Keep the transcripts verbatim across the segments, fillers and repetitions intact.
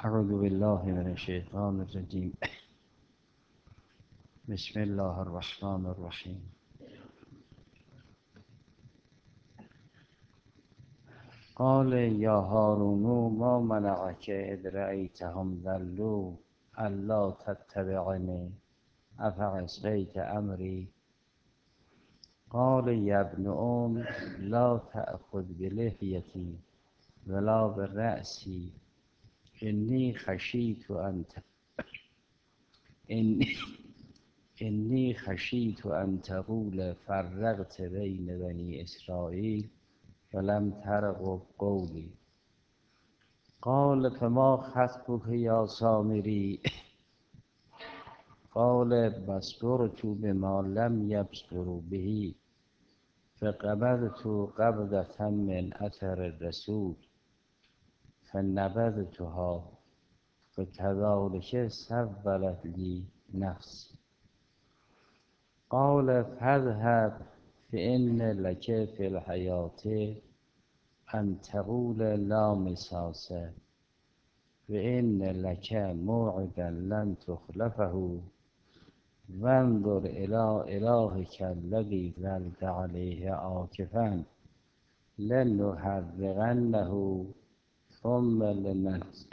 اعوذ بالله من الشیطان الرجیم. بسم الله الرحمن الرحیم. قال یا هارون ما منعک اذ رأیتهم ضلوا الا تتبعنی افعصیت امری قال یا ابن ام لا تأخذ بلحیتی ولا برأسی انی خشیت ان انی انی خشیت ان تقول فرقت بین بنی اسرائیل ولم ترقب قولی. قال فما خطبک یا سامری؟ قال بصرت بما لم یبصروا به فقبضت قبضة من اثر الرسول فنبذتها فكذلك سولت لي نفسي. قال فاذهب فإن لك في الحياة أن تقول لا مساس وإن لك موعدا لن تخلفه وانظر إلى إلهك الذي ظلت عليه عاكفا لنحرقنه ثم لننس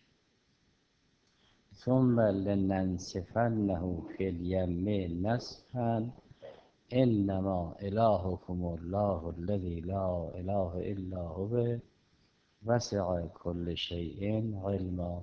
ثم لننسفنه في اليم نسفا انما الهكم الله الذي لا اله الا هو وسع كل شيء علما.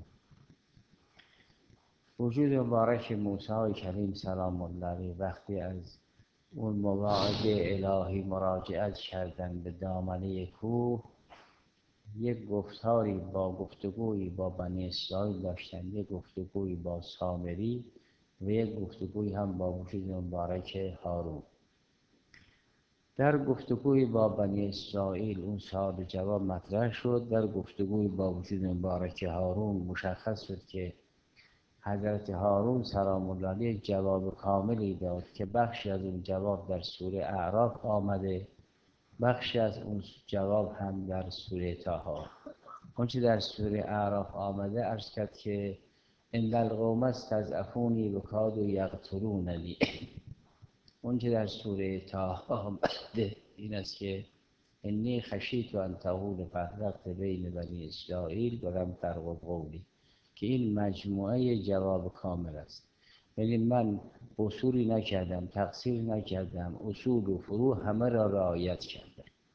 وجود مبارک موسی کریم سلام الله علیه وقتی از اون مواعظ الهی مراجعت کردن به دامنه کوه، یک گفتاری با گفتگویی با بنی اسرائیل داشتن، یک گفتگویی با سامری و یک گفتگویی هم با وجود مبارک هارون. در گفتگوی با بنی اسرائیل اون سوال جواب مطرح شد. در گفتگوی با وجود مبارک هارون مشخص شد که حضرت هارون سلام الله علیه جواب کاملی داد که بخشی از اون جواب در سوره اعراف آمده، بخشی از اون جواب هم در سوره طه. اونچه در سوره اعراف آمده عرض کرد که ان القوم استضعفونی و کادوا یقتلوننی. اونچه در سوره طه آمده این است که انی خشیت ان تقول فرقت بین بنی اسرائیل ولم ترقب قولی، که این مجموعه جواب کامل است. یعنی من اصولی نکردم، تقصیر نکردم، اصول و فروع همه را رعایت کردم.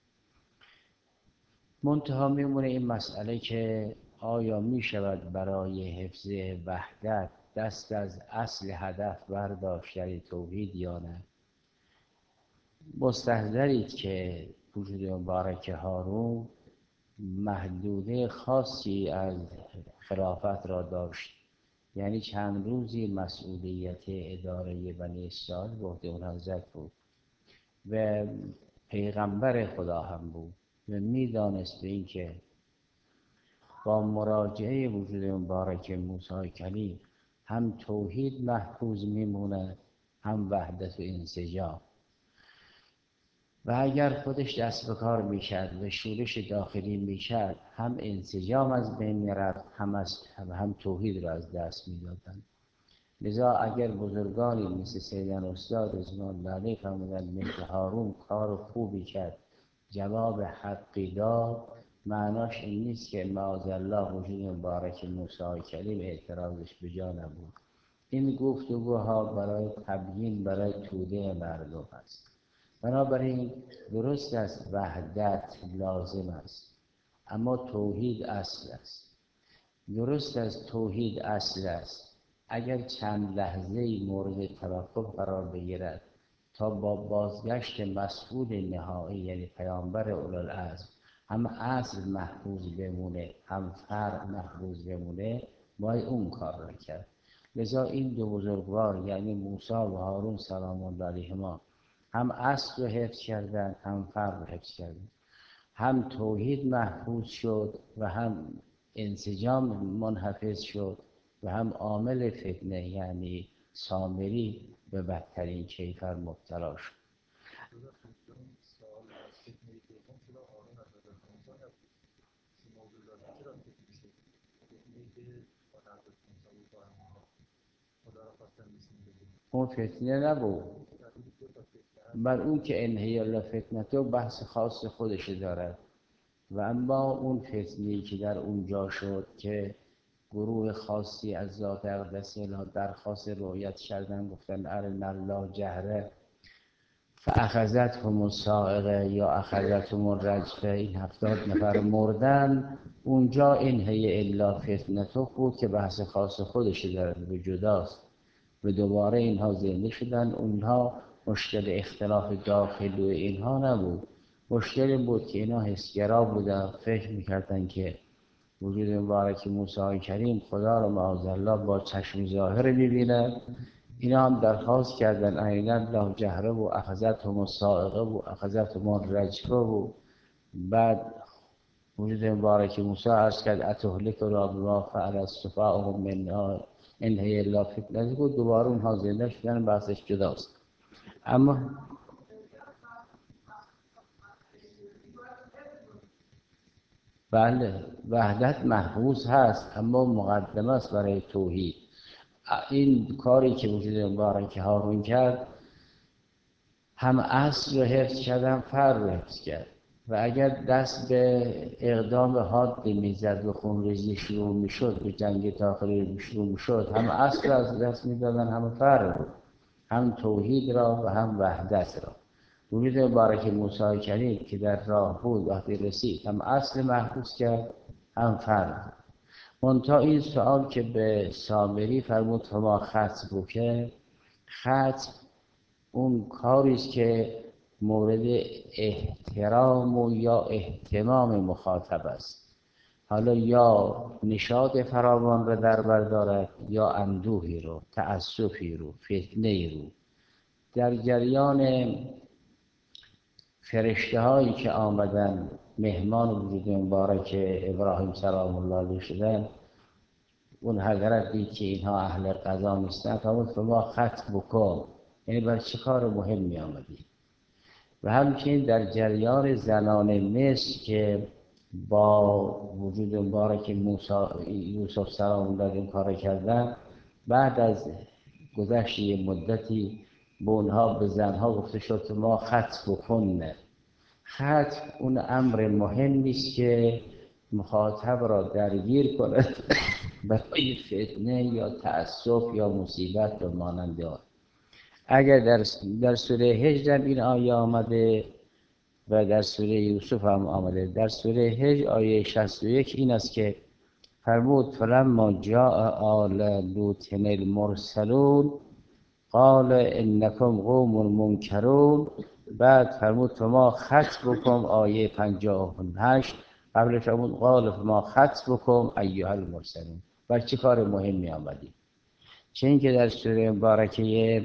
منتها میمونه این مسئله که آیا می شود برای حفظ وحدت دست از اصل هدف برداشت یعنی توحید یا نه؟ مستحضرید که وجود مبارک هارون محدوده خاصی از خلافت را داشت، یعنی چند روزی مسئولیت اداره بنی اسرائیل به عهده اون حضرت بود و پیغمبر خدا هم بود و میدانست به این که با مراجعه وجود مبارک موسی کلیم هم توحید محفوظ میمونه، هم وحدت و انسجام. و اگر خودش دست به کار میکرد و شورش داخلی میکرد، هم انسجام از بین میرفت، هم, از هم توحید را از دست میدادند. لذا اگر بزرگانی مثل سیدنا استاد رضوان الله علیه فرمودند مثل هارون کار خوبی کرد، جواب حقی داد، معناش این نیست که معاذالله وجود مبارک موسی کلیم اعتراضش به جا نبود. این گفتگوها برای تبیین، برای توده مردم است. بنابراین درست است وحدت لازم است، اما توحید اصل است. درست است توحید اصل است. اگر چند لحظه مورد توقف قرار بگیرد تا با بازگشت مسئول نهایی یعنی پیامبر اولوالعزم هم اصل محفوظ بمونه، هم فرع محفوظ بمونه، باید اون کار را کرد. لذا این دو بزرگوار یعنی موسی و هارون سلام الله علیهما هم اصل رو حفظ کردن، هم فرع رو حفظ کردن. هم توحید محفوظ شد و هم انسجام منحفظ شد و هم عامل فتنه یعنی سامری به بدترین کیفر مبتلا شد. اون فتنه نبود. بل اون که انهی الله فتنته بحث خاص خودش دارد. و اما اون فتنه‌ای که در اونجا شد که گروه خاصی از ذات اقدس الهی درخواست رؤیت کردن، گفتن ارنا الله جهره فاخذتهم الصاعقه یا اخذتهم الرجفه، این هفتاد نفر مردن. اونجا انهی الا فتنته بود که بحث خاص خودش دارد و جداست و دوباره اینها زنده شدن. اونها مشکل اختلاف داخلی و اینها نبود، مشکل این بود که اینا حسگرا بودن، فکر میکردن که وجود مبارک موسی کریم خدا رو معاذالله با چشم ظاهر میبینه. اینا هم درخواست کردن ارنا الله جهره و اخذتهم الصاعقه و اخذتهم الرجفه و بعد وجود مبارک موسی عرض کرد اتهلکنا بما فعل السفهاء منا انهی الا فتنته بود. دوباره اونها زنده شدن، بحثش جداست. اما بله وحدت محفوظ هست، اما مقدمه است برای توحید. این کاری که وجود مبارک هارون کرد هم اصل رو حفظ کرد هم فرع رو حفظ کرد. و اگر دست به اقدام حادی میزد و خونریزی شروع میشد و جنگ داخلی شروع میشد، هم اصل رو از دست میدادن هم فرع رو، هم توحید را و هم وحدت را. وجود مبارک موسی کریم که در راه بود وقتی رسید هم اصل محفوظ کرد هم فرع. منتها این سوال که به سامری فرمود فما خطبک، خطب اون کاریست که مورد احترام و یا اهتمام مخاطب است. حالا یا نشاط فراوان رو در بر دارد یا اندوهی رو، تأسفی رو، فتنه‌ای رو. در جریان فرشته هایی که آمدن مهمان وجود مبارک ابراهیم سلام الله علیه شدن، اون حضرت دید که اینها اهل قضا نیستن، فرمود فما خطبکم، یعنی برای چه کار مهمی آمدی. و همچنین در جریان زنان مصر که با وجود مبارک موسی یوسف سلام الله این کار کردن، بعد از گذشت یه مدتی به اونها به زنها گفته شد که ما خطب کنه. خطب اون امر مهم نیست که مخاطب را درگیر کند برای فتنه یا تأسف یا مصیبت و مانند آن. اگر در در سوره هجر این آیه آمده و در سوره یوسف هم آمده. در سوره هجر آیه شصت و یک این است که فرمود فلما جاء آل لوط المرسلون قال انکم قوم منکرون. بعد فرمود فما خطبکم آیه پنجاه و هشت، قبلش فرمود قال فما خطبکم ایها المرسلون، بر چه کار مهمی آمدید. چه اینکه در سوره مبارکه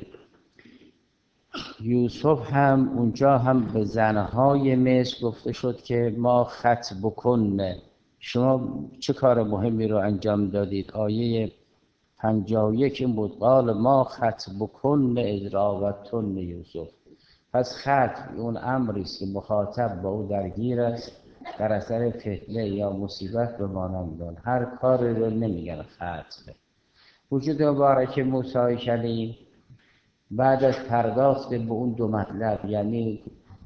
یوسف هم اونجا هم به زنهای مصر گفته شد که ما خطبکن، شما چه کار مهمی رو انجام دادید. آیه پنجاه و یک این بود قال ما خطبکن اذ راوتن یوسف. پس خطب اون امریست که مخاطب با او درگیر است در اثر فتنه یا مصیبت به مانند آن. هر کاری رو نمیگن خطب. وجود مبارک موسی کلیم بعد از پرداخت به اون دو مطلب، یعنی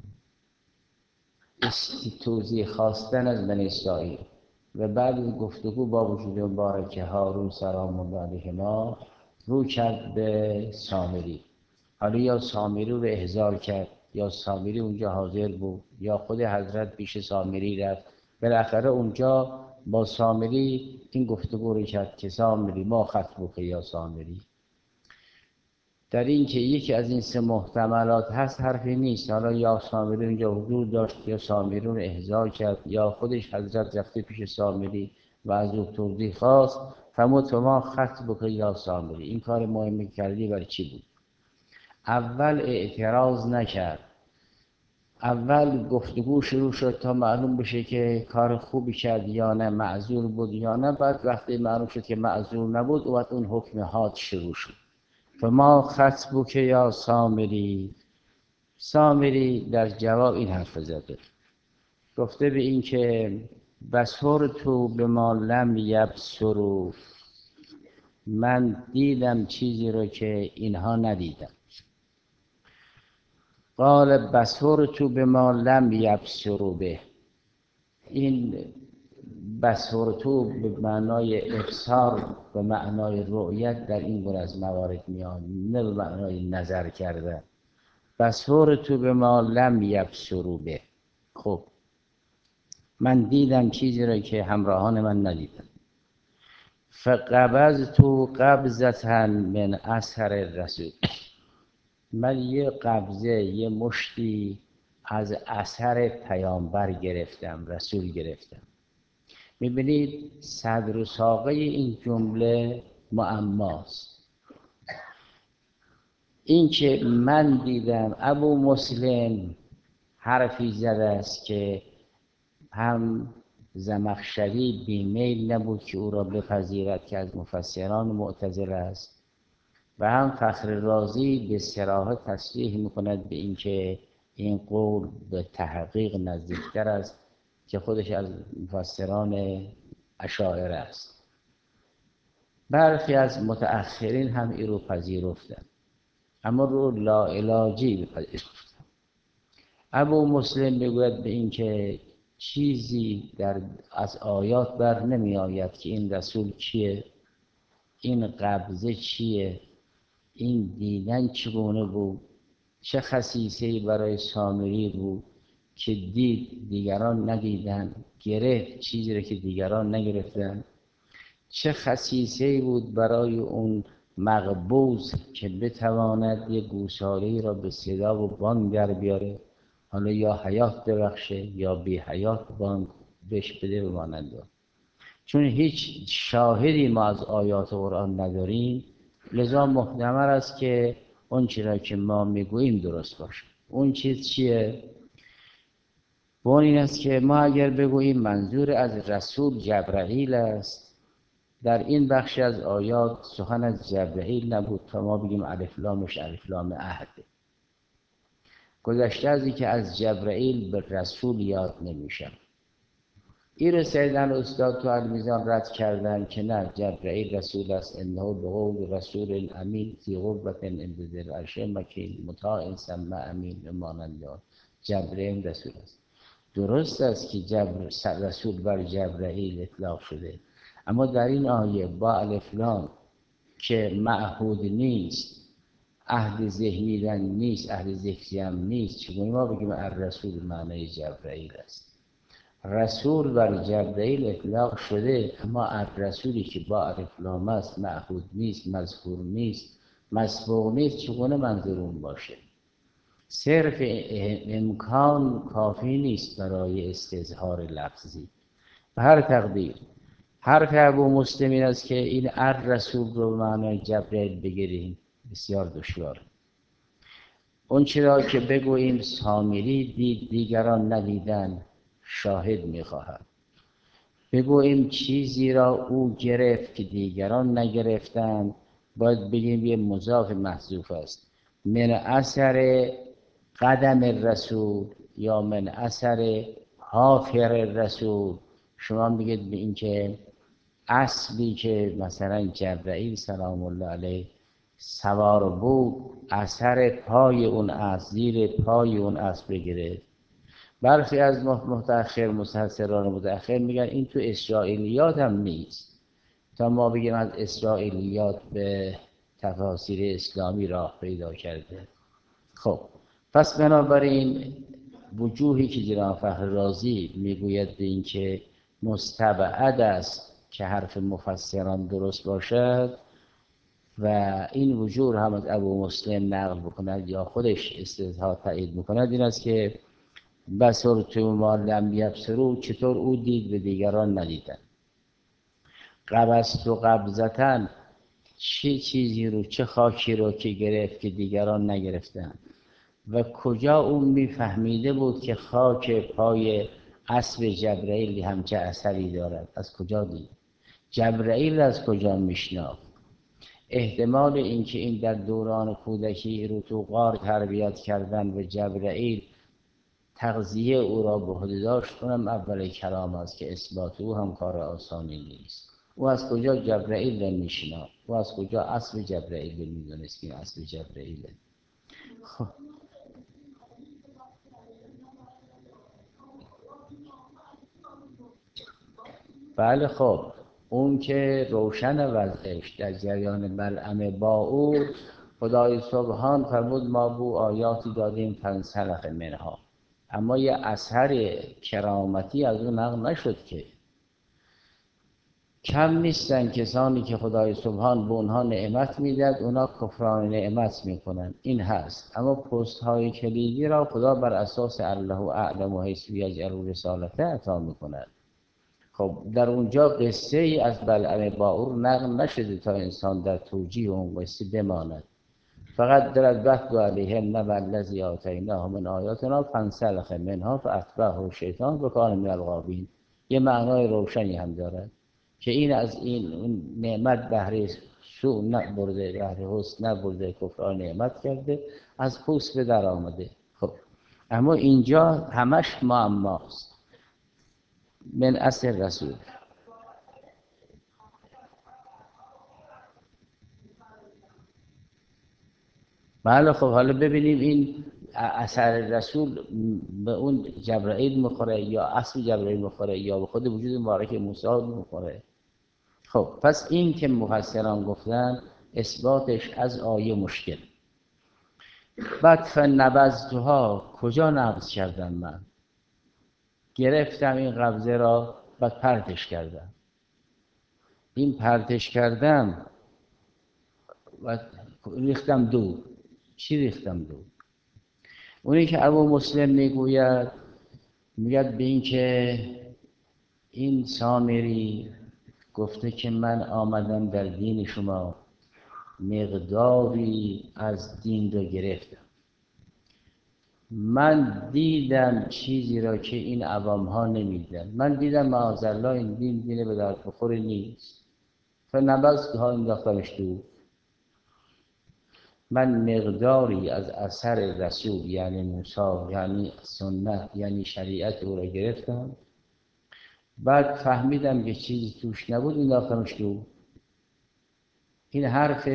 توضیح خواستن از بنی اسرائیل و بعد از گفتگو با وجود مبارک هارون سلام الله علیهما، رو کرد به سامری. حالا یا سامری رو احضار کرد یا سامری اونجا حاضر بود یا خود حضرت پیش سامری رفت. بالاخره اونجا با سامری این گفتگو رو کرد که سامری ما خطبک یا سامری. در این که یکی از این سه محتملات هست حرفی نیست. حالا یا سامری اونجا حضور داشت یا سامری رو احضار کرد یا خودش حضرت رفته پیش سامری و از او توضیح خواست. فرمود فما خطبک یا سامری، این کار مهمی کردی برای چی بود؟ اول اعتراض نکرد، اول گفتگو شروع شد تا معلوم بشه که کار خوبی کرد یا نه، معذور بود یا نه. بعد وقتی معلوم شد که معذور نبود و بعد اون حکم حاد شروع شد. فما خطبک یا سامری. سامری در جواب این حرف زده، گفته به این که بصرت بما لم یبصروا، من دیدم چیزی رو که اینها ندیدن. قال بصرت بما لم یبصروا به، این بصرت به معنای ابصار، به معنای رؤیت در این گونه از موارد میاد، نه به معنای نظر کردن. بصرت بما لم یبصروا به، خب من دیدم چیزی را که همراهان من ندیدن. فقبضت قبضة من اثر الرسول، من یه قبضه، یه مشتی از اثر پیامبر گرفتم، رسول گرفتم. میبینید صدر و ساقه این جمله معماست. این که من دیدم، ابو مسلم حرفی زده است که هم زمخشری بیمیل نبود که او را بپذیرد که از مفسران معتزله است، و هم فخر رازی به صراحت تصریح میکند به اینکه این قول به تحقیق نزدیکتر است که خودش از مفسران اشاعره است. برخی از متأخرین هم این رو پذیرفتند، اما رو لاعلاجی پذیرفتند. ابو مسلم بگوید به اینکه چیزی در از آیات بر نمی آید که این رسول کیه، این قبضه چیه، این دیدن چگونه بود، چه خصیصه‌ای برای سامری بود که دید دیگران ندیدن، گرفت چیزی را که دیگران نگرفتن، چه خصیصه‌ای بود برای اون مقبوض که بتواند یک گوساله‌ای را به صدا و بانگ در بیاره، حالا یا حیات ببخشه یا بی حیات بانگ بهش بده به مانند. چون هیچ شاهدی ما از آیات قرآن نداریم، لذا محتمل است که اون چیزی را که ما میگوییم درست باشه. اون چیز چیه؟ و اون این است که ما اگر بگوییم منظور از رسول جبرائیل است، در این بخش از آیات سخن از جبرائیل نبود تا ما بگیم الف لامش الف لام عهد. گذشته از این که از جبرائیل به رسول یاد نمیشه. این رو سیدن استاد تو المیزان رد کردن که نه، جبرائیل رسول است، انه بقول رسول الامین فی قربت عند ذی العرش مکین مطاع ثم امین، مانند جبرائیل رسول است. درست است که جبر رسول بر جبرائیل اطلاق شده، اما در این آیه با الف لام که معهود نیست، عهد ذهنی دن نیست، عهد ذهنی هم نیست، چگونه ما بگیم الرسول معنای جبرائیل است؟ رسول بر جبرائیل اطلاق شده، اما الرسولی که با الف لام است، معهود نیست، مذکور نیست، مسبوق نیست، چگونه منظور اون باشه؟ صرف امکان کافی نیست برای استظهار لفظی. به هر تقدیر حرف ابو مسلم این است که این الرسول رو به معنای جبرائیل بگیریم بسیار دشوار. اون چرا که بگوییم سامری دید دیگران ندیدن، شاهد میخواهد. بگوییم چیزی را او گرفت که دیگران نگرفتند، باید بگیم یه مضاف محذوف است. من اثر قدم الرسول یا من اثر حافر الرسول. شما میگید به این که اصلی که مثلا جبرائیل سلام الله علیه سوار بود، اثر پای اون اسب، زیر پای اون اسب بگیره. برخی از متأخر مفسران متأخر میگن این تو اسرائیلیات هم نیست، تا ما بگیم از اسرائیلیات به تفاسیر اسلامی راه پیدا کرده. خب پس بنابراین وجوهی که جناب فخر رازی میگوید به این که مستبعد است که حرف مفسران درست باشد و این وجوه هم از ابو مسلم نقل بکند یا خودش استظهار تایید بکند، این است که بصرت ما لم یبصروا، چطور او دید و دیگران ندیدن. قبضت و قبضتن، چه چیزی رو، چه خاکی رو که گرفت که دیگران نگرفتن، و کجا اون میفهمیده بود که خاک پای اسب جبرائیل هم چه اثری دارد، از کجا دید؟ جبرائیل از کجا میشناخت؟ احتمال اینکه این در دوران کودکی رو تو غار تربیت کردن و جبرائیل تغذیه او را به عهده داشت، اونم اول کلام است که اثبات او هم کار آسانی نیست. او از کجا جبرئیل را میشناخت؟ او از کجا اسب جبرئیل میدونست که اسب جبرئیله؟ خب بله، خب اون که روشن وضعش در جریان بلعم با او، خدای سبحان فرمود ما بو آیاتی دادیم فانسلخ منها، اما یه اثر کرامتی از اون نقل نشد که. کم نیستن کسانی که خدای سبحان به اونها نعمت میداد اونا کفران نعمت میکنن، این هست. اما پست های کلیدی را خدا بر اساس الله اعلم و حیث یجعل رسالته عطا میکند. خب در اونجا قصه ای از بلعم باور نقل نشده تا انسان در توجیه اون قصه بماند، فقط در البحث علیهم نبع الذی آتیناه من آیاتنا فانسلخ منها فاتبعه الشیطان فکان من الغاوین. یه معنای روشنی هم دارد که این از این نعمت بهره سوء نبرده، بهره حسن نبرده، کفران نعمت کرده، از پوست به در آمده. خب اما اینجا همش معماست. من اثر رسول. بله خب حالا ببینیم این اثر رسول به اون جبرائیل میخوره یا اصل جبرائیل میخوره یا به خود وجود مبارک موسی میخوره. خب پس این که مفسران گفتن اثباتش از آیه مشکل. بعد فنبذتها، کجا نبذ کردم من؟ گرفتم این قبضه را بعد پرتش کردم. این پرتش کردم و ریختم دور. چی ریختم دور؟ اونی که ابو مسلم میگوید، میگد به این که این سامری گفته که من آمدم در دین شما مقداری از دین رو گرفتم. من دیدم چیزی را که این عوام ها نمیدن. من دیدم معاذالله این دین دین به درد بخوری نیست، فنبذتها، انداختمش دور. من مقداری از اثر رسول یعنی موسی یعنی سنت یعنی شریعت او را گرفتم، بعد فهمیدم که چیزی توش نبود انداختمش دور. این حرف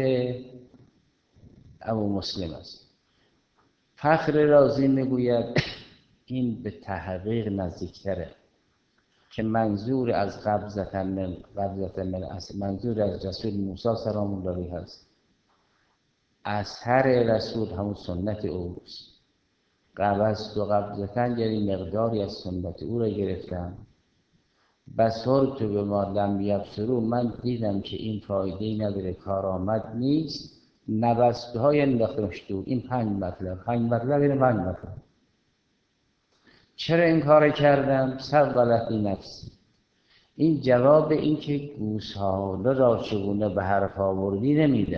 ابو مسلم است. فخر رازی میگوید این به تحقیق نزدیکتره که منظور از قبضة من قبضة من منظور از رسول موسی سلام الله علیه هست. اثر رسول همون سنت اوست. قبضت و قبضتن یعنی مقداری از سنت او را گرفتم. بصرت به ما لم یبصروا، من دیدم که این فایده‌ای نداره، کارآمد نیست. نبذتها یعنی انداختمش دور. این پنج مطلب، پنج مطلب یعنی پنج مطلب. چرا این کار کردم؟ سولت نفسی. این جواب این که گوساله را چگونه به حرف آوردی نمیده.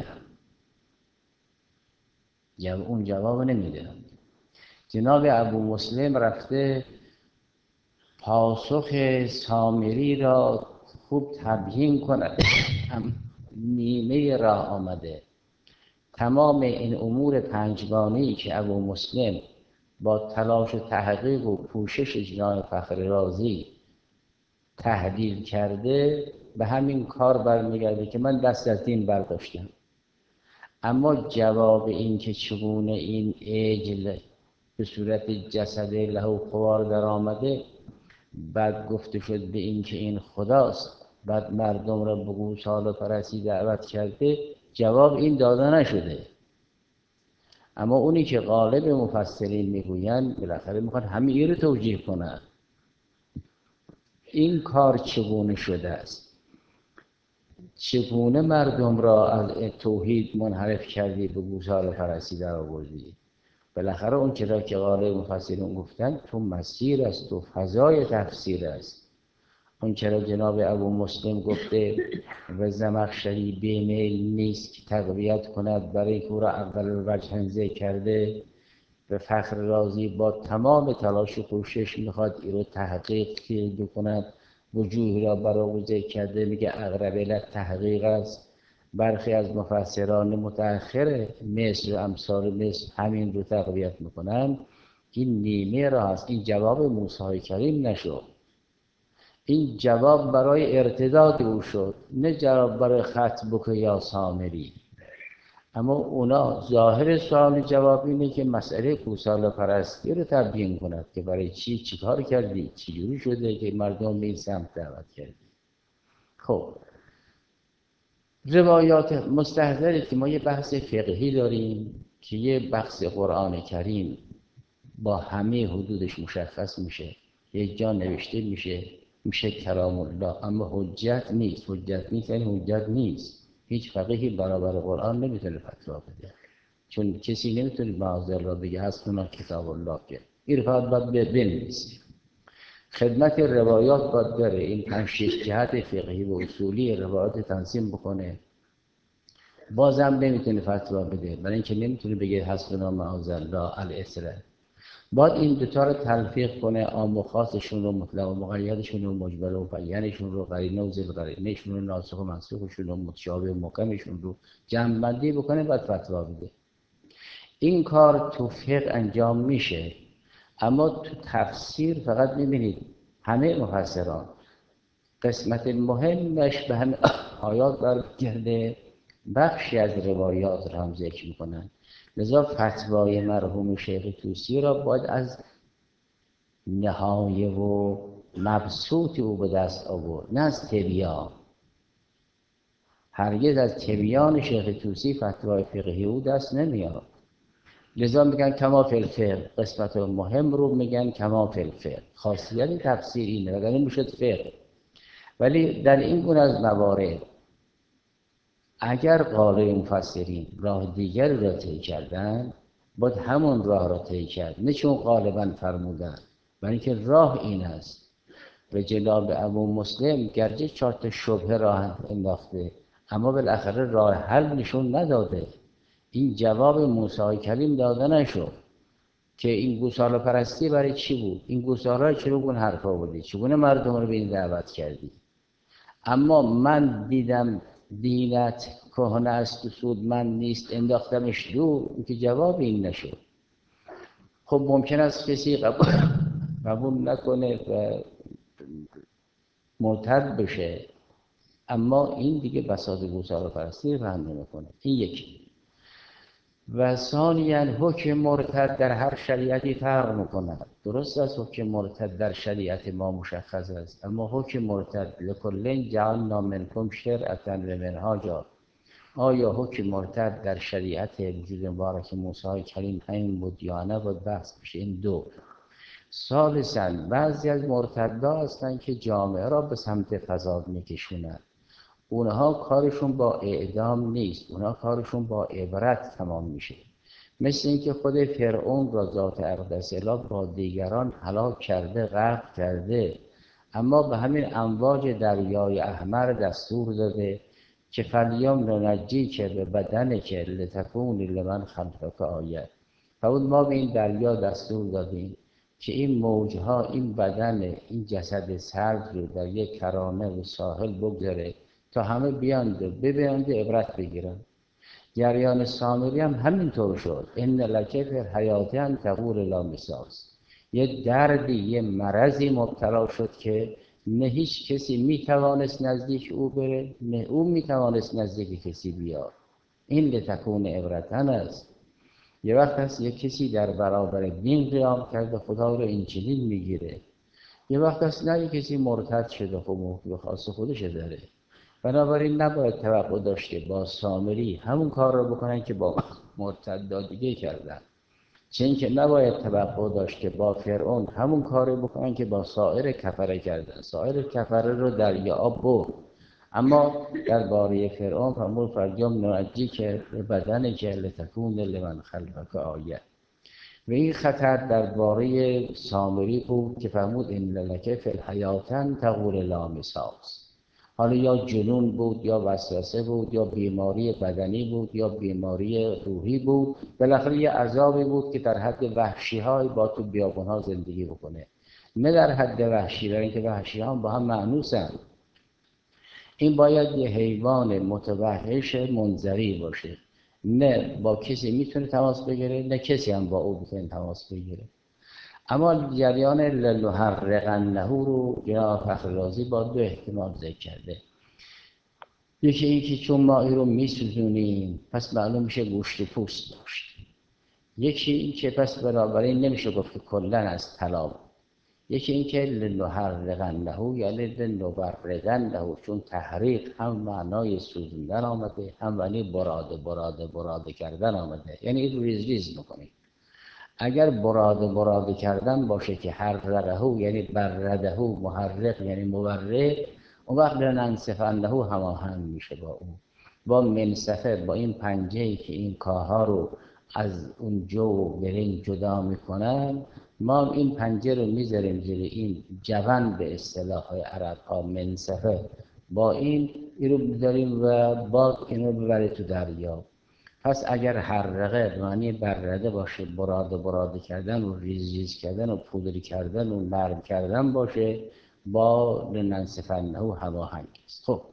جواب اون جواب نمیده. جناب ابو مسلم رفته پاسخ سامری را خوب تبیین کند. نیمه راه آمده. تمام این امور پنجگانه‌ای که ابو مسلم با تلاش و تحقیق و پوشش جناب فخر رازی تحلیل کرده به همین کار برمیگرده که من دست از دین برداشتم. اما جواب این که چگونه این عجل به صورت جسد له خوار در آمده، بعد گفته شد به این که این خداست، بعد مردم را به گوساله پرستی دعوت کرده، جواب این داده نشده. اما اونی که غالب مفسرین میگویند بالاخره میخواد همه رو توجیه کنند. این کار چگونه شده است؟ چگونه مردم را از توحید منحرف کردی به گوساله پرستی در آوردی؟ بالاخره اون چرا که غالب مفسرین گفتن تو مسیر است، تو فضای تفسیر است. اون چرا جناب ابو مسلم گفته و زمخشری بیمیل نیست که تقویت کند برای که او را اول وجه ذکر کرده. و فخر رازی با تمام تلاش و کوشش میخواد این رو تحقیق بکند، وجوه را برای ذکر کرده، میگه اقرب الی تحقیق است. برخی از مفسران متأخر مصر و امثال مصر همین رو تقویت میکنن. این نیمه را هست. این جواب موسی کریم نشد، این جواب برای ارتداد او شد، نه جواب برای خط بک یا سامری. اما اونا ظاهر سوال جواب اینه که مسئله گوساله پرستی رو تبیین کند که برای چی، چی کار کردی، چجوری شده که مردم به این سمت دعوت کردی. خب روایات مستحضره که ما یه بحث فقهی داریم که یه بحث قرآن کریم با همه حدودش مشخص میشه، یک جا نوشته میشه میشه کلام الله، اما حجت نیست. حجت نیست یعنی حجت نیست. هیچ فقیهی برابر قرآن نمیتونه فتوا بده، چون کسی نمیتونه معاذ را بگه حسبنا کتاب الله که این فقط باید بنویسی. خدمت روایات باید داره، این پنج شش جهت فقهی و اصولی روایات تنظیم بکنه، بازم نمیتونه فتوا بده، برای اینکه نمیتونه بگه حسبنا معاذ الله الاسره. باید این دوتا رو تلفیق کنه، عام و خاصشون رو، مطلق و مقیدشون رو، مجمل و مبینشون رو، قرینه و ضد قرینهشون رو، ناسخ و منسوخشون رو، متشابه و محکمشون رو جمع بندی بکنه، بعد فتوا بده. این کار تو فقه انجام میشه، اما تو تفسیر فقط میبینید همه مفسران قسمت مهمش به همه آیات برگرده، بخشی از روایات را هم ذکر میکنن. لذا فتوای مرحوم شیخ طوسی را باید از نهایه و مبسوط او به دست آورد، نه از تبیان. هرگز از تبیان شیخ طوسی فتوای فقهی او دست نمیاد. لذا میگن کما فی الفقه، قسمت مهم رو میگن کما فی الفقه. خاصیت تفسیر اینه، وگرنه میشد فقه. ولی در این گونه از موارد اگر قاله مفسرین راه دیگری را طی کردن، باید همون راه را طی کرد، نه چون غالبا فرمودن، برای اینکه راه این است. به جناب ابو مسلم گرچه چهار تا شبهه راه انداخته، اما بالاخره راه حل نشون نداده. این جواب موسی کلیم داده نشد که این گوساله پرستی برای چی بود، این گوساله چرا اون حرفا بودی، چگونه مردم رو به این دعوت کردی. اما من دیدم دینت کهنه است و سودمند نیست، انداختمش دور، این که جواب این نشد. خب ممکن است کسی قبول, قبول نکنه و مرتد بشه، اما این دیگه بساط گوساله پرستی فهم نمیکنه. این یکی. و ثانیاً حکم مرتد در هر شریعتی فرق میکند. درست است حکم مرتد در شریعت ما مشخص است، اما حکم مرتد لکل جعلنا منکم شرعة و منهاجا. آیا حکم مرتد در شریعت وجود مبارک موسی کریم همین بود یا نه، باید بحث بشه. این دو. ثالثاً بعضی از مرتدا هستند که جامعه را به سمت فساد میکشونند. اونها کارشون با اعدام نیست، اونها کارشون با عبرت تمام میشه. مثل اینکه خود فرعون را ذات اقدس اله با دیگران هلاک کرده، غرق کرده، اما به همین امواج دریای احمر دستور داده که فلیوم ننجی که به بدن که لتکون لمن خلفک آیه. فرمود ما به این دریا دستور دادیم که این موجها این بدن این جسد سرد رو در یک کرانه و ساحل بگذاره تا همه بیاند و ببینند عبرت بگیرن. جریان سامری هم همینطور شد. ان لک فی الحیات ان تقول لا مساس. یه دردی، یه مرضی مبتلا شد که نه هیچ کسی میتوانست نزدیک او بره، نه او میتوانست نزدیک کسی بیاد. این لتکون عبرتن است. یه وقت هست یه کسی در برابر دین قیام کرده، خدا رو اینچنین میگیره. یه وقت هست نه، یه کسی مرتد شده، خب موقع خاص خودش داره. بنابراین نباید توقع داشت که با سامری همون کار رو بکنن که با مرتدا دیگه کردن، چه اینکه نباید توقع داشت که با فرعون همون کار رو بکنن که با سایر کفره کردن. سایر کفره رو دریا آب برد، اما درباره فرعون فرمود فلیوم ننجی که بدن که لتکون لمن خلفک آیه. و این خطر درباره سامری بود که فرمود ان لک فی الحیات ان تقول لا مساس. حالا یا جنون بود، یا وسوسه بود، یا بیماری بدنی بود، یا بیماری روحی بود، بالاخره یه عذابی بود که در حد وحشی های با تو بیابان ها زندگی بکنه، نه در حد وحشی، برای اینکه وحشی ها با هم مأنوسن. این باید یه حیوان متوحش منزوی باشه، نه با کسی میتونه تماس بگیره، نه کسی هم با او بتونه تماس بگیره. اما جریان لنحرقنه رو جناب فخر رازی با دو احتمال ذکر کرده. یکی این که چون ما این رو میسوزونیم پس معلوم میشه گوشت و پوست داشت. یکی این که پس بنابراین نمیشه گفت که کلا از طلا. یکی این که لنحرقنه یعنی لنبردنه، چون تحریق هم معنای سوزوندن آمده، هم معنی براده براده براده کردن آمده، یعنی این ریز ریز میکنیم. اگر براده براده کردن باشه که حرقه یعنی برده محرق یعنی مورق، اون وقت لننسفنه هماهنگ میشه با اون، با منسفه، با این پنجه‌ای که این کاها رو از اون جو و برنج جدا میکنن، ما این پنجه رو میذاریم زیر این جوان به اصطلاح های عرب ها منسفه، با این این رو میذاریم و با این رو ببرید تو دریا. پس اگر حرقه معنی برده باشه، براده براده کردن و ریز ریز کردن و پودری کردن و نرم کردن باشه، با لننسفنه و هماهنگ است. خب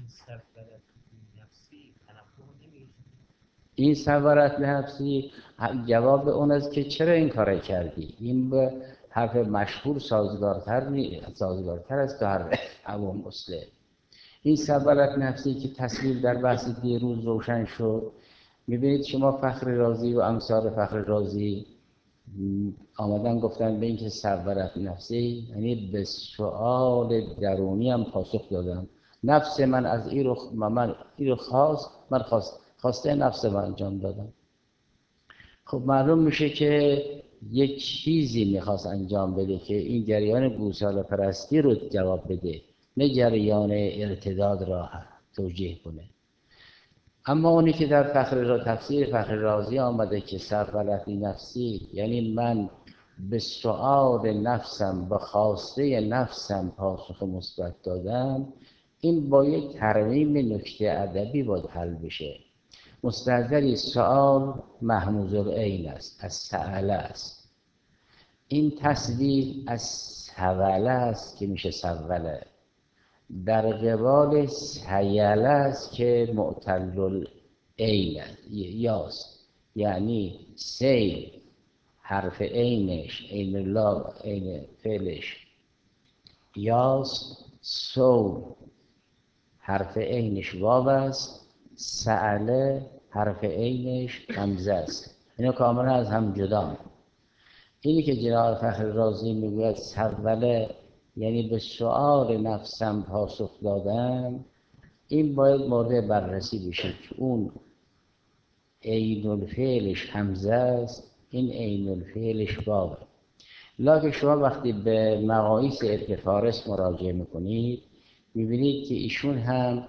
این صبرت نفسی جواب اون است که چرا این کار کردی. این به حرف مشهور سازگارتر نیست، سازگارتر است که حرف ابو مسلم. این صبرت نفسی که تصویر در بحث دیروز روشن شد، میبینید شما فخر رازی و امثال فخر رازی آمدن گفتن به این که صبرت نفسی یعنی به سؤال درونی هم پاسخ دادم. نفس من از این رو من این رو خواست، من خواست خواسته نفس من انجام دادم. خب معلوم میشه که یک چیزی میخواست انجام بده که این جریان گوساله پرستی رو جواب بده، نه جریان ارتداد را توجیه کنه. اما اونی که در فخر را تفسیر فخر رازی آمده که سرولت نفسی یعنی من به سؤال نفسم، به خواسته نفسم پاسخ مثبت دادم، این با یک ترمیم نکته ادبی باید حل بشه. مستحضری سؤال محموز العین است، از سأله است. این تصویر از سوله است که میشه سوله، در قبال سیله است که معتل عین یاست، یعنی سی حرف عینش عین الله عین فعلش یاست، سو حرف عینش واو است، سأله حرف عینش همزه است. اینا کاملا از هم جدا. اینی که جناب فخر رازی میگوید سوله یعنی به سؤال نفسم پاسخ دادم، این باید مورد بررسی بشه که اون عین الفعلش همزه است، این عین الفعلش واو. لکن شما وقتی به مقاییس ابن فارس مراجعه میکنید میبینید که ایشون هم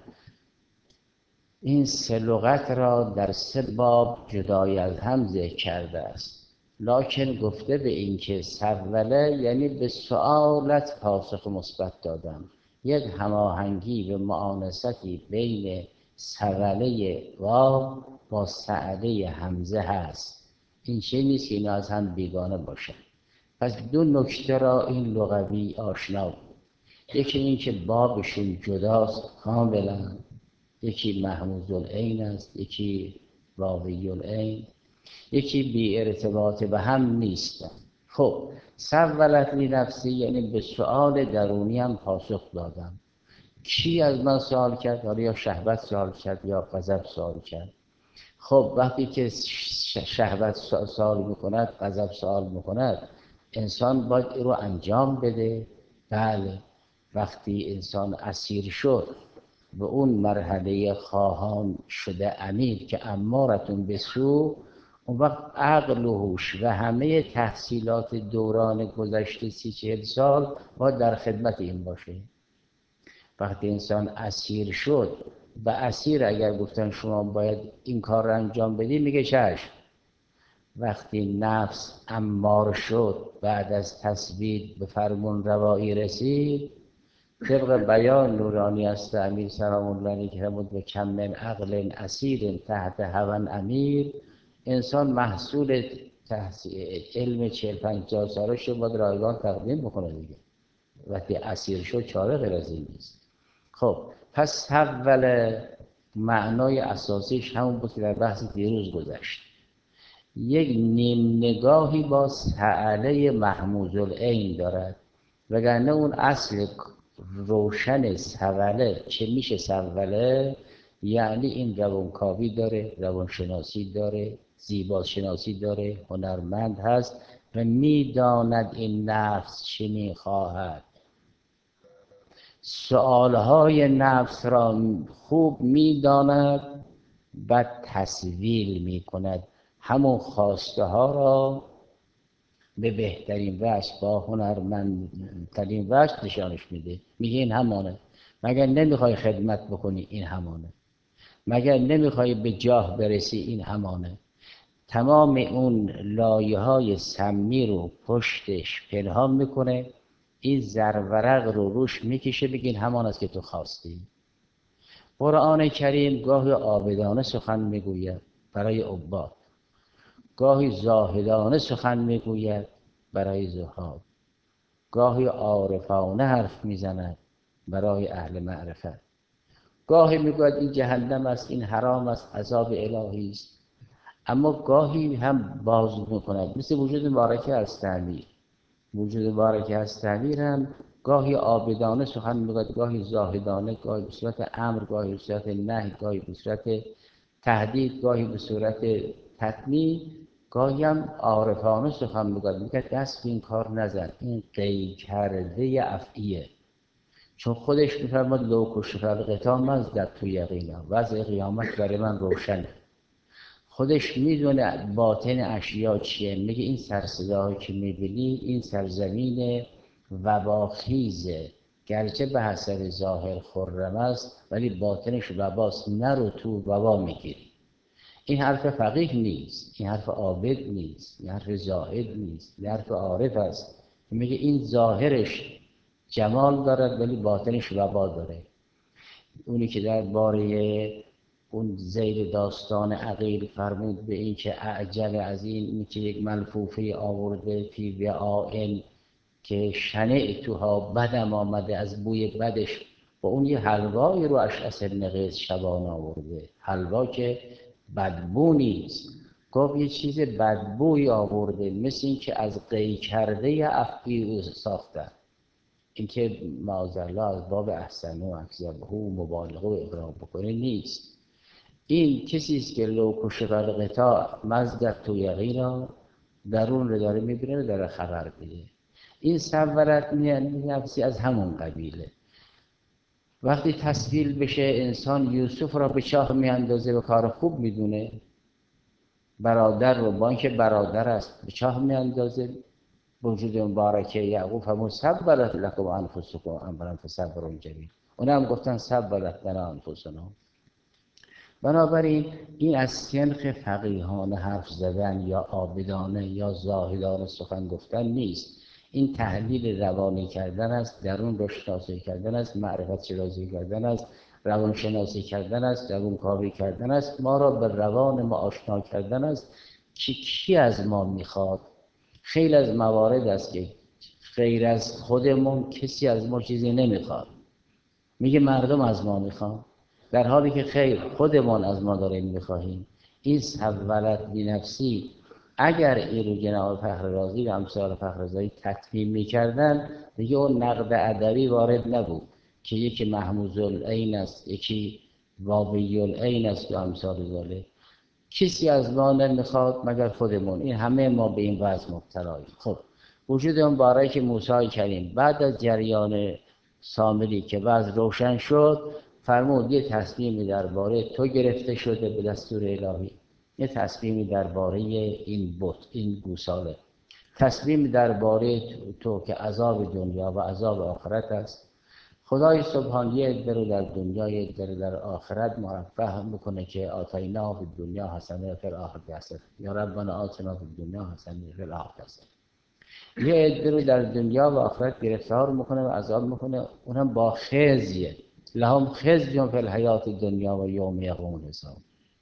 این سه لغت را در سه باب جدای از هم ذکر کرده است. لکن گفته به این که سوله یعنی به سؤالت پاسخ مثبت دادم، یک هماهنگی و معانستی بین سوله واو با سعده همزه هست. این چه نیست که اینا از هم بیگانه باشن. پس دو نکته را این لغوی آشنا بود. یکی این که بابشون جداست کاملا، یکی محموز العین است، یکی واوی العین، یکی بی ارتباط به هم نیستن. خب سولت لی نفسی یعنی به سؤال درونی هم پاسخ دادم. کی از من سوال کرد؟ حالا یا شهوت سوال کرد یا غضب سوال کرد. خب وقتی که شهوت سوال میکند، غضب سوال میکند، انسان باید این رو انجام بده. بله، وقتی انسان اسیر شد به اون مرحله خواهان شده امیر که امارتون به سو، اون وقت عقل و هوش و همه تحصیلات دوران گذشته سی چهل سال باید در خدمت این باشه. وقتی انسان اسیر شد، به اسیر اگر گفتن شما باید این کار رو انجام بدی میگه چشم. وقتی نفس امار شد، بعد از تثبیت به فرمون روایی رسید، طبق بیان نورانی است امیر سلام الله علیه که بود به کم من عقل اسیر تحت هوان امیر، انسان محصول علم چهل پنجاه ساله شد باید رایگان تقدیم بکنه دیگه. وقتی اسیر شد چاره غیر از این نیست. خب پس اول معنای اساسیش همون بود که در بحث دیروز گذشت. یک نیم نگاهی با سعله محموز العین دارد، وگرنه اون اصل روشن سوله چه میشه سوله؟ یعنی این روانکاوی داره، روانشناسی داره، زیباشناسی داره، هنرمند هست و میداند این نفس چه میخواهد، سؤالهای نفس را خوب میداند و تصویل میکند، همون خواسته ها را به بهترین وجه با هنرمندترین وجه نشانش میده، میگه این همانه. مگر نمیخوای خدمت بکنی؟ این همانه. مگر نمیخوای به جاه برسی؟ این همانه. تمام اون لایه های سمی رو پشتش پنهان میکنه، این زرورق رو روش میکشه، بگین همان است که تو خواستی. قرآن کریم گاهی عابدانه سخن میگوید برای عباد، گاهی زاهدانه سخن میگوید برای زهاد، گاهی عارفانه حرف میزند برای اهل معرفت، گاهی میگوید این جهنم است، این حرام است، عذاب الهی است، اما گاهی هم باز میکند، مثل وجود مبارکه از تعمیر. وجود مبارکه از تعمیر هم گاهی عابدانه سخن میگوید، گاهی زاهدانه، گاهی به صورت امر، گاهی به صورت نهی، گاهی به صورت تهدید، گاهی به صورت تطمیع، گاهی هم عارفانه سخن میگوید، میگه دست به این کار نزن، این قی کرده افعیه. چون خودش میفرماد لو کشف الغطا مزدت تو یقینا، وضع قیامت برای من روشنه. خودش میدونه باطن اشیا چیه، میگه این سرصداهایی که میبینی این سرزمین وباخیزه، گرچه به حسب ظاهر خرم است ولی باطنش وباست، نرو تو وبا میگیری. این حرف فقیه نیست، این حرف عابد نیست، این حرف زاهد نیست، این حرف عارف است. میگه این ظاهرش جمال دارد ولی باطنش وبا داره. اونی که در باره اون زیر داستان عقیل فرمود به این که اعجل از این، این که یک ملفوفه آورده فی وعاء که شنع توها، بدم آمده از بوی بدش، با اون یه حلوای رو اشعث بن قیس شبان آورده، حلوا که بدبو نیست، گفت یه چیز بدبوی آورده، مثل این که از قی کرده افعی او ساختن. این که معاذالله از باب احسن و اکذبه و مبالغه و اغراق بکنه نیست. این کسی است که لو کشف الغطا مزدت تو یقینا، درون رو داره میبینه و داره خبر میده. این صورت نفسی از همون قبیله. وقتی تصویل بشه انسان یوسف را به چاه میاندازه و کار خوب میدونه، برادر رو با اینکه برادر است به چاه میاندازه، وجود مبارکه یعقوب همون صبرت لکم انفسکم امرا فصبر جمیل، اونم گفتن صبرت لنا انفسنا. بنابراین این از سنخ فقیهانه حرف زدن یا عابدانه یا زاهدانه سخن گفتن نیست. این تحلیل روانی کردن است، درون رو شناسایی کردن است، معرفت شناسایی کردن است، روان شناسی کردن است، روان کاوی کردن است، ما را به روان ما آشنا کردن است که کی از ما میخواد. خیلی از موارد است که غیر از خودمون کسی از ما چیزی نمیخواد، میگه مردم از ما میخوان، در حالی که خیر خودمان از ما داریم میخواهیم. این سولت بنفسی اگر این رو جناب فخر رازی و امثال فخر رازی تطمیم میکردن دیگه اون نقد ادبی وارد نبود که یکی محموز العین است، یکی واقعی العین است و امثال ذالک. کسی از ما نمیخواد مگر خودمون، این همه ما به این وضع مبتلاییم. خب وجود مبارک موسی کریم بعد از جریان سامری که وضع روشن شد، فرمود یه تصمیمی درباره تو گرفته شده به دستور الهی، یه تصمیمی درباره این بت، این گوساله، تصمیم درباره تو, تو که عذاب دنیا و عذاب آخرت است. خدای سبحان یه عده رو در دنیا یه عده رو در آخرت موفق میکنه که آتینا فی الدنیا حسنه فی الاخرة حسنه، یا ربنا آتنا فی الدنیا حسنه فی الاخرة حسنه. یه عده رو در دنیا و آخرت گرفتار میکنه و عذاب میکنه، اونم با خزیه، لهم خزی فی الحیات الدنیا و یوم یقوم الحساب.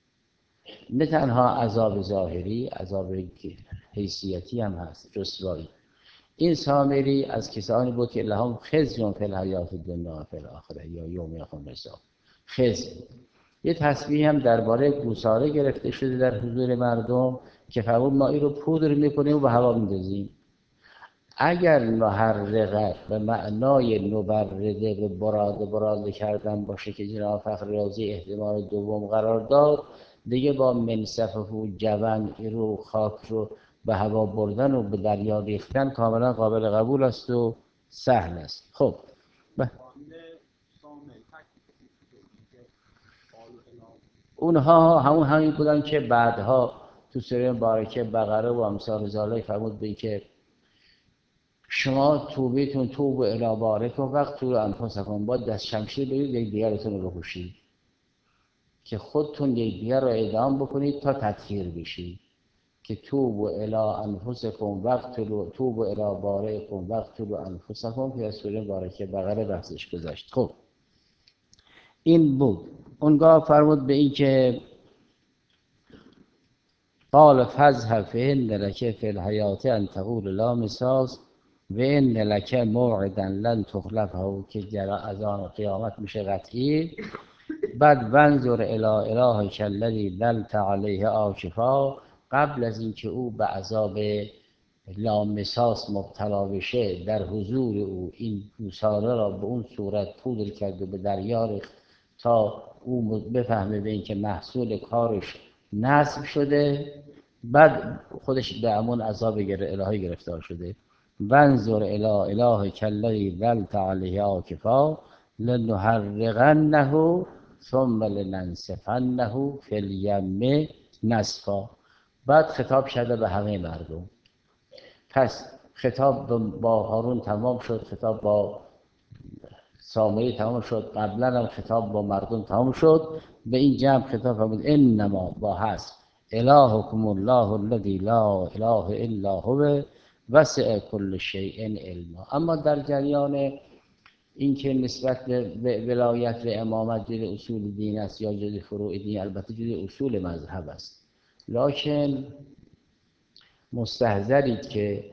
نه تنها عذاب ظاهری، عذاب حیثیتی هم هست، رسوایی. این سامری از کسانی بود که لهم خزی فی الحیات الدنیا و فی الاخره یا یوم یقوم الحساب. خزی یه تسبیح هم درباره گوساله گرفته شده در حضور مردم که فرمود ما این رو پودر میکنیم و به هوا میندازیم. اگر نحرقه به معنای نبرده به براده براده کردن باشه که جناب فخر رازی احتمال دوم قرار داد، دیگه با منصفه و جوان رو خاک رو به هوا بردن و به دریا ریختن کاملا قابل قبول است و سهل است. خب ب... اونها همون همین بودن که بعدها تو سوره مبارکه بقره و امثال ذالک فرمود به که شما توبیتون توب الی بارک و وقت تو انفسکم، با دست شمشیر برید یک دیگرتون رو بکشید که خودتون یک دیگر رو اعدام بکنید تا تطهیر بشید که توب الی انفسکم وقت توب الی بارکم وقت تو انفسکم که از سوره مبارکه بقره بحثش گذشت. خب این بود. اونگاه فرمود به این که قال فاذهب فإن لك في الحیاة ان تقول لا مساس و ان لک موعدا لن تخلفه که جرا از آن قیامت میشه قطعی. بعد وانظر الی الهک الذی ظلت علیه عاکفا، قبل از اینکه او به عذاب لامساس مبتلا بشه در حضور او این گوساله را به اون صورت پودر کرد و به دریا ریخت تا او بفهمه به اینکه محصول کارش نصب شده. بعد خودش به همون عذاب الهی گرفتار شده. وانظر الی الهک الذی ظلت علیه عاکفا لنحرقنه ثم لننسفنه فی الیم نسفا. بعد خطاب شده به همه مردم. پس خطاب با هارون تمام شد، خطاب با سامری تمام شد، قبلا هم خطاب با مردم تمام شد. به این جمع خطاب فرمود انما با حذف الهکم الله الذی لا اله الا هو وسع کل شیء علما. اما در جریان اینکه نسبت به ولایت و امامت جز اصول دین است یا جز فروع دین، البته جز اصول مذهب است، لکن مستحضرید که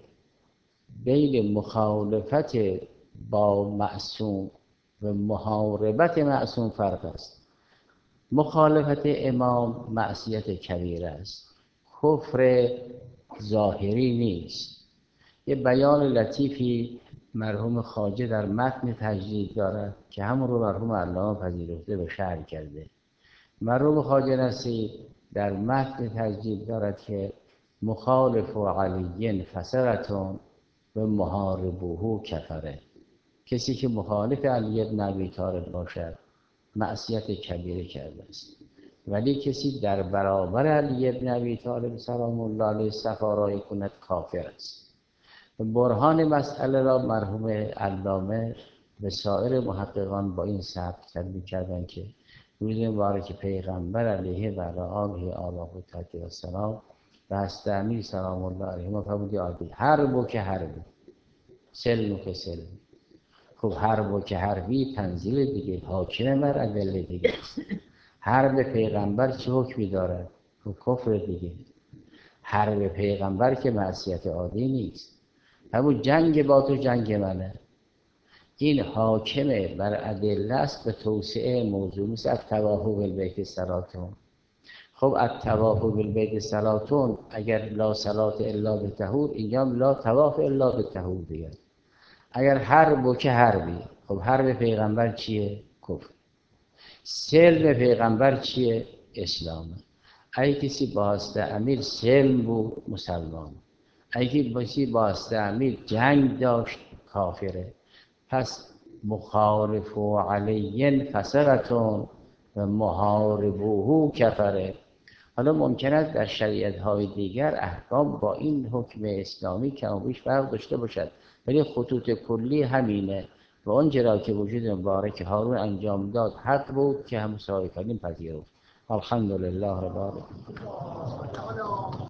بین مخالفت با معصوم و محاربت معصوم فرق است. مخالفت امام معصیت کبیره است، کفر ظاهری نیست. یه بیان لطیفی مرحوم خواجه در متن تجدید دارد که همون رو مرحوم علامه پذیرفته و شرح کرده. مرحوم خواجه نصیر در متن تجدید دارد که مخالف علی فسقتون و محاربوه کفره. کسی که مخالف علی بن ابی طالب باشد معصیت کبیره کرده است، ولی کسی در برابر علی بن ابی طالب سلام الله علیه صفارای کند کافر است. برهان مسئله را مرحوم علامه و سایر محققان با این ثبت تدبیر کردند که روز مبارک پیغمبر علیه و آله آله و سلام و هست امیر سلام الله علیه ما فرمود عادی حرب که حربی سلم که سلم. خب حرب که حربی تنزیل دیگه، حاکم بر ادله دیگه است. حرب پیغمبر چه حکمی دارد؟ خب کفر دیگه. حرب پیغمبر که معصیت عادی نیست، همون جنگ با تو جنگ منه. این حاکمه بر ادله است به توسعه موضوع، مثل الطواف بالبیت صلاتون. خب الطواف بالبیت صلاتون اگر لا صلات الا بطهور، اینجا لا طواف الا بطهور دیگه. اگر حرب که حربی، خب حرب پیغمبر چیه؟ کفر. سلم پیغمبر چیه؟ اسلامه. اگه کسی باسته امیر سلم بود مسلمان، اگه کسی باسته امیر جنگ داشت کافره. پس مخالف علی فسقتون و محاربوه کفره. حالا ممکن است در شریعت های دیگر احکام با این حکم اسلامی کم و بیش فرق داشته باشد، ولی خطوط کلی همینه و اون چرا که وجود مبارک هارون انجام داد حق بود که هم سایه کردیم پذیرفت. الحمدلله رب العالمین.